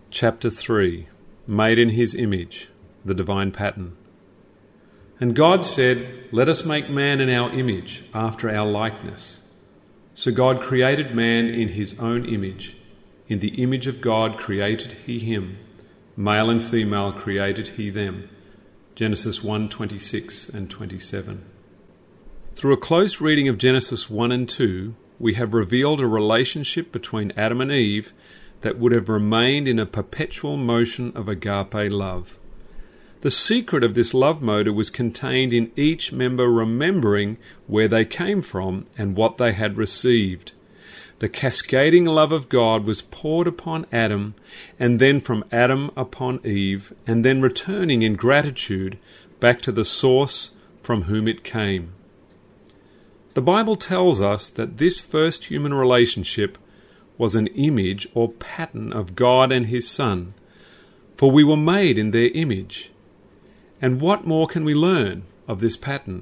Chapter 3. Made in his image, the divine pattern. And God said, "Let us make man in our image, after our likeness." So God created man in his own image. In the image of God created he him. Male and female created he them. Genesis 1:26 and 27. Through a close reading of Genesis 1 and 2, we have revealed a relationship between Adam and Eve that would have remained in a perpetual motion of agape love. The secret of this love motor was contained in each member remembering where they came from and what they had received. The cascading love of God was poured upon Adam, and then from Adam upon Eve, and then returning in gratitude back to the source from whom it came. The Bible tells us that this first human relationship was an image or pattern of God and his Son, for we were made in their image. And what more can we learn of this pattern?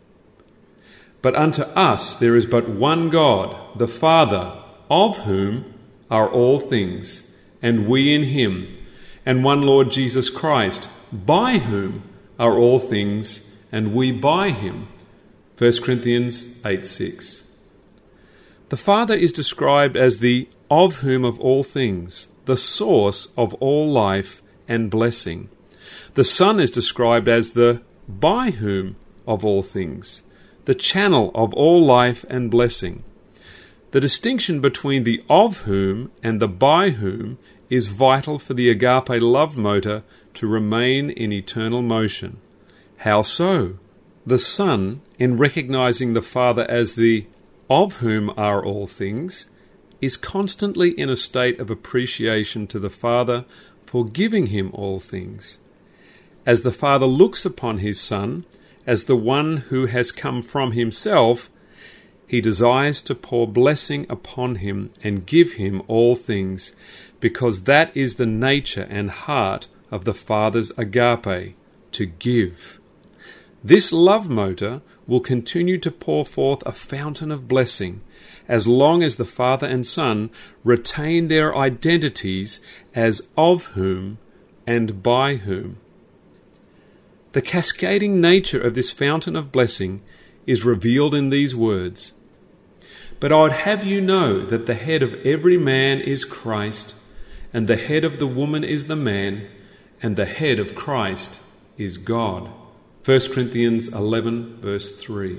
But unto us there is but one God, the Father, of whom are all things, and we in him, and one Lord Jesus Christ, by whom are all things, and we by him. 1 Corinthians 8:6. The Father is described as the of whom of all things, the source of all life and blessing. The Son is described as the by whom of all things, the channel of all life and blessing. The distinction between the of whom and the by whom is vital for the agape love motor to remain in eternal motion. How so? The Son, in recognizing the Father as the of whom are all things, is constantly in a state of appreciation to the Father for giving him all things. As the Father looks upon his Son as the one who has come from himself, he desires to pour blessing upon him and give him all things, because that is the nature and heart of the Father's agape, to give. This love motor will continue to pour forth a fountain of blessing as long as the Father and Son retain their identities as of whom and by whom. The cascading nature of this fountain of blessing is revealed in these words. But I would have you know that the head of every man is Christ, and the head of the woman is the man, and the head of Christ is God. 1 Corinthians 11, verse 3.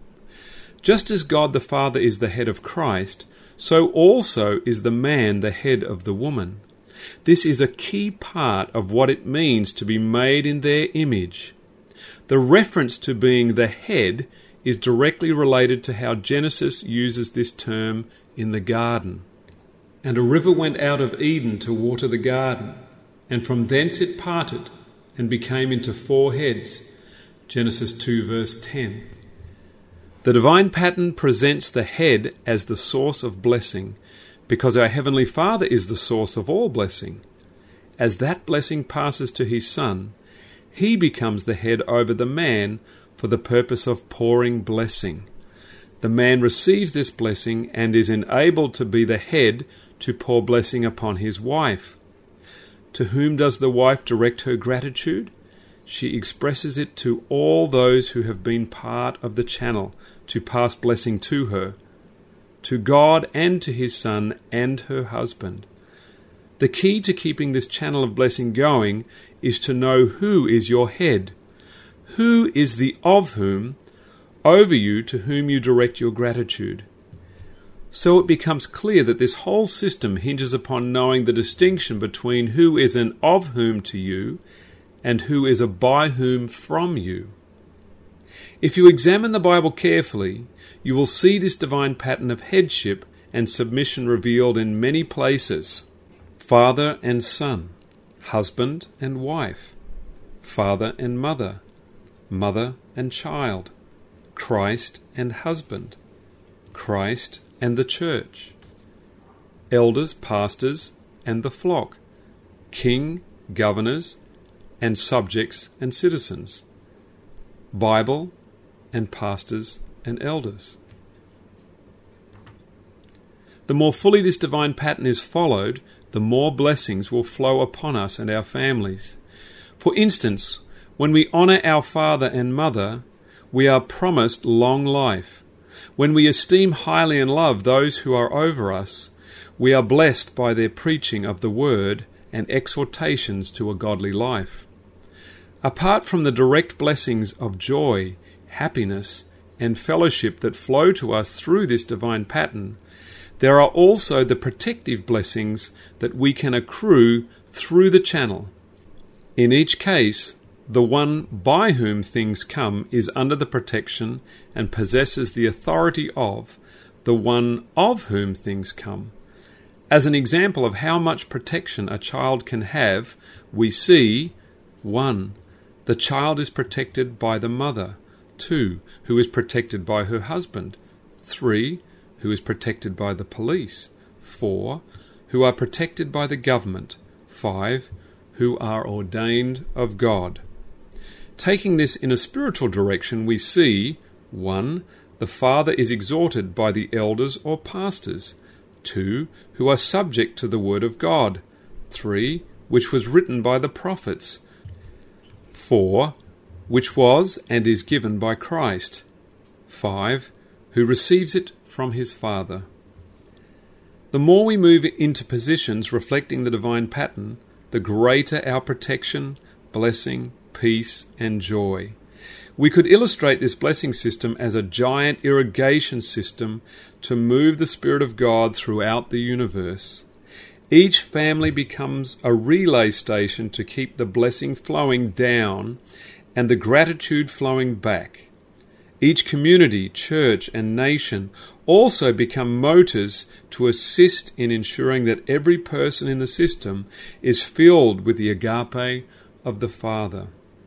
Just as God the Father is the head of Christ, so also is the man the head of the woman. This is a key part of what it means to be made in their image. The reference to being the head is directly related to how Genesis uses this term in the garden. And a river went out of Eden to water the garden, and from thence it parted, and became into 4 heads. Genesis 2 verse 10. The divine pattern presents the head as the source of blessing, because our Heavenly Father is the source of all blessing. As that blessing passes to his Son, he becomes the head over the man for the purpose of pouring blessing. The man receives this blessing and is enabled to be the head to pour blessing upon his wife. To whom does the wife direct her gratitude? She expresses it to all those who have been part of the channel to pass blessing to her, to God and to his Son and her husband. The key to keeping this channel of blessing going is to know who is your head, who is the of whom over you to whom you direct your gratitude. So it becomes clear that this whole system hinges upon knowing the distinction between who is an of whom to you and who is a by whom from you. If you examine the Bible carefully, you will see this divine pattern of headship and submission revealed in many places. Father and son, husband and wife, father and mother, mother and child, Christ and husband, Christ and the church, elders, pastors and the flock, king, governors, and subjects and citizens, Bible and pastors and elders. The more fully this divine pattern is followed, the more blessings will flow upon us and our families. For instance, when we honour our father and mother, we are promised long life. When we esteem highly and love those who are over us, we are blessed by their preaching of the word and exhortations to a godly life. Apart from the direct blessings of joy, happiness, and fellowship that flow to us through this divine pattern, there are also the protective blessings that we can accrue through the channel. In each case, the one by whom things come is under the protection and possesses the authority of the one of whom things come. As an example of how much protection a child can have, we see 1. The child is protected by the mother. 2. Who is protected by her husband. 3. Who is protected by the police. 4. Who are protected by the government. 5. Who are ordained of God. Taking this in a spiritual direction, we see 1. The father is exhorted by the elders or pastors. 2. Who are subject to the word of God. 3. Which was written by the prophets. 4. Which was and is given by Christ. 5. Who receives it from his Father. The more we move into positions reflecting the divine pattern, the greater our protection, blessing, peace, and joy. We could illustrate this blessing system as a giant irrigation system to move the Spirit of God throughout the universe. Each family becomes a relay station to keep the blessing flowing down and the gratitude flowing back. Each community, church, and nation also become motors to assist in ensuring that every person in the system is filled with the agape of the Father.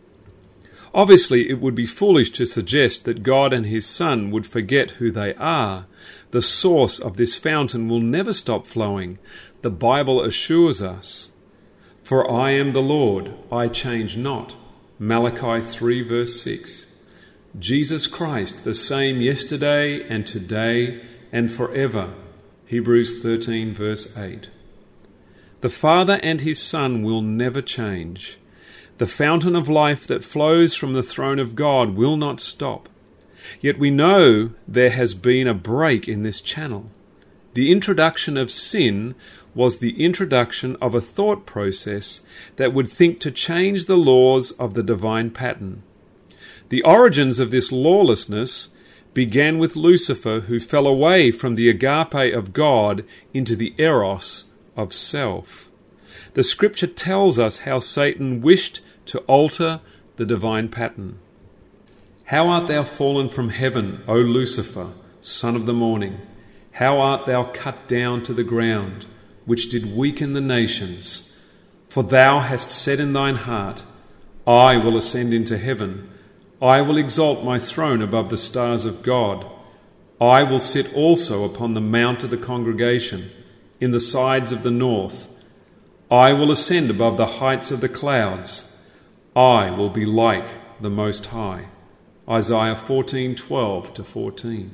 Obviously, it would be foolish to suggest that God and His Son would forget who they are. The source of this fountain will never stop flowing. The Bible assures us, "For I am the Lord, I change not." Malachi 3 verse 6. Jesus Christ, the same yesterday and today and forever. Hebrews 13 verse 8. The Father and His Son will never change. The fountain of life that flows from the throne of God will not stop. Yet we know there has been a break in this channel. The introduction of sin was the introduction of a thought process that would think to change the laws of the divine pattern. The origins of this lawlessness began with Lucifer, who fell away from the agape of God into the eros of self. The scripture tells us how Satan wished to alter the divine pattern. "How art thou fallen from heaven, O Lucifer, son of the morning? How art thou cut down to the ground, which did weaken the nations? For thou hast said in thine heart, I will ascend into heaven. I will exalt my throne above the stars of God. I will sit also upon the mount of the congregation, in the sides of the north. I will ascend above the heights of the clouds. I will be like the Most High." Isaiah 14:12-14.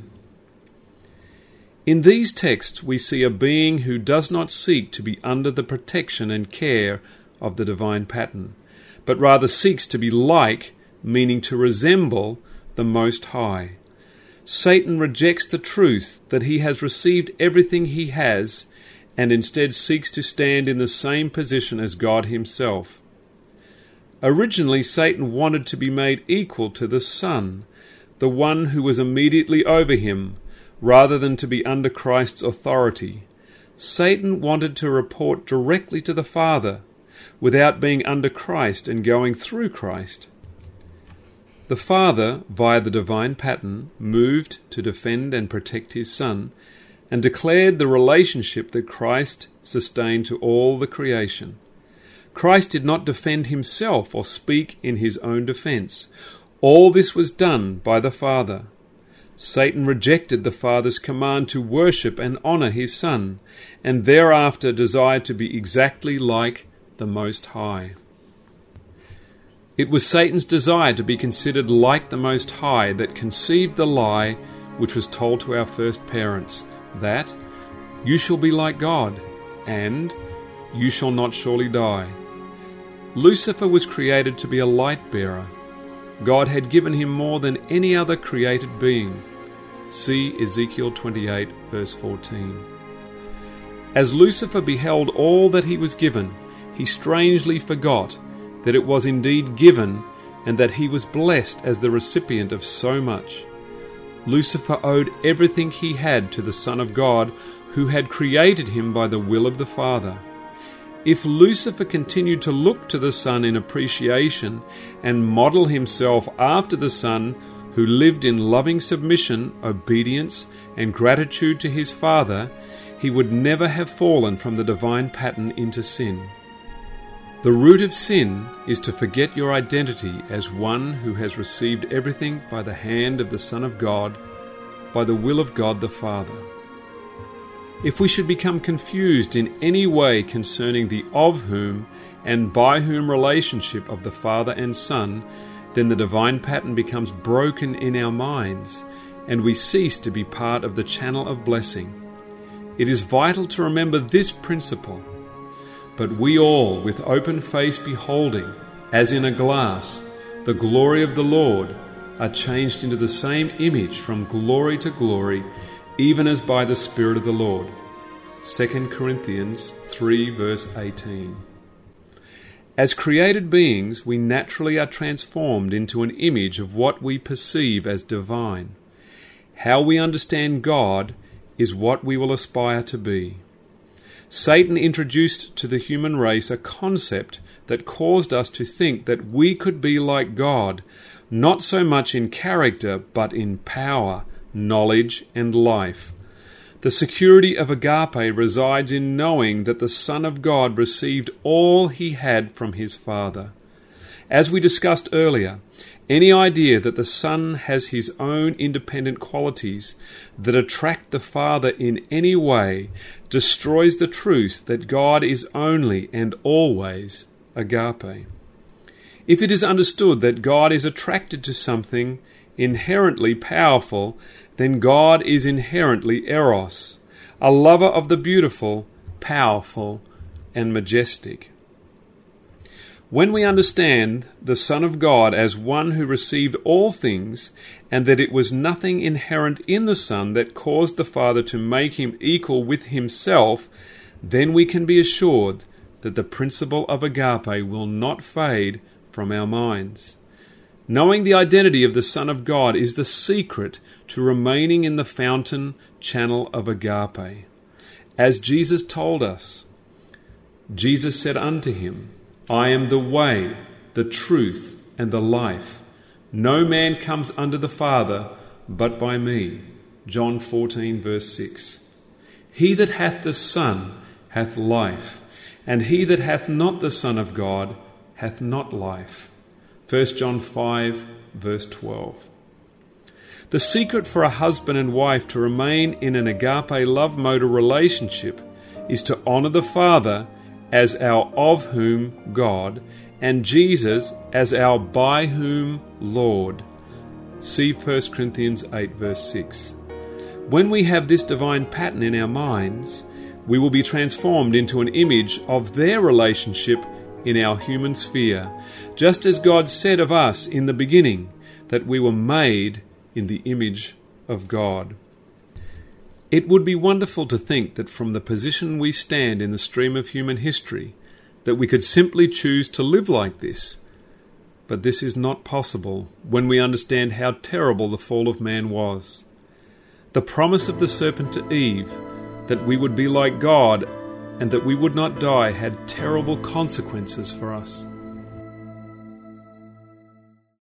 In these texts we see a being who does not seek to be under the protection and care of the divine pattern, but rather seeks to be like, meaning to resemble, the Most High. Satan rejects the truth that he has received everything he has and instead seeks to stand in the same position as God Himself. Originally, Satan wanted to be made equal to the Son, the one who was immediately over him, rather than to be under Christ's authority. Satan wanted to report directly to the Father, without being under Christ and going through Christ. The Father, via the divine pattern, moved to defend and protect His Son, and declared the relationship that Christ sustained to all the creation. Christ did not defend Himself or speak in His own defense. All this was done by the Father. Satan rejected the Father's command to worship and honor His Son, and thereafter desired to be exactly like the Most High. It was Satan's desire to be considered like the Most High that conceived the lie which was told to our first parents, that "you shall be like God," and you shall not surely die. Lucifer was created to be a light bearer. God had given him more than any other created being. See Ezekiel 28, verse 14. As Lucifer beheld all that he was given, he strangely forgot that it was indeed given and that he was blessed as the recipient of so much. Lucifer owed everything he had to the Son of God, who had created him by the will of the Father. If Lucifer continued to look to the Son in appreciation and model himself after the Son, who lived in loving submission, obedience, and gratitude to his Father, he would never have fallen from the divine pattern into sin. The root of sin is to forget your identity as one who has received everything by the hand of the Son of God, by the will of God the Father. If we should become confused in any way concerning the of whom and by whom relationship of the Father and Son, then the divine pattern becomes broken in our minds, and we cease to be part of the channel of blessing. It is vital to remember this principle. But we all, with open face beholding, as in a glass, the glory of the Lord, are changed into the same image from glory to glory, even as by the Spirit of the Lord. 2 Corinthians 3 verse 18. As created beings, we naturally are transformed into an image of what we perceive as divine. How we understand God is what we will aspire to be. Satan introduced to the human race a concept that caused us to think that we could be like God, not so much in character, but in power, knowledge, and life. The security of agape resides in knowing that the Son of God received all he had from his Father. As we discussed earlier, any idea that the Son has his own independent qualities that attract the Father in any way destroys the truth that God is only and always agape. If it is understood that God is attracted to something inherently powerful, then God is inherently eros, a lover of the beautiful, powerful, and majestic. When we understand the Son of God as one who received all things, and that it was nothing inherent in the Son that caused the Father to make him equal with himself, then we can be assured that the principle of agape will not fade from our minds. Knowing the identity of the Son of God is the secret to remaining in the fountain channel of agape. As Jesus told us, Jesus said unto him, I am the way, the truth, and the life. No man comes unto the Father but by me. John 14 verse 6. He that hath the Son hath life, and he that hath not the Son of God hath not life. 1 John 5 verse 12. The secret for a husband and wife to remain in an agape love motor relationship is to honour the Father as our of whom God, and Jesus as our by whom Lord. See 1 Corinthians 8 verse 6. When we have this divine pattern in our minds, we will be transformed into an image of their relationship in our human sphere, just as God said of us in the beginning that we were made in the image of God. It would be wonderful to think that from the position we stand in the stream of human history, that we could simply choose to live like this. But this is not possible when we understand how terrible the fall of man was. The promise of the serpent to Eve, that we would be like God and that we would not die, had terrible consequences for us.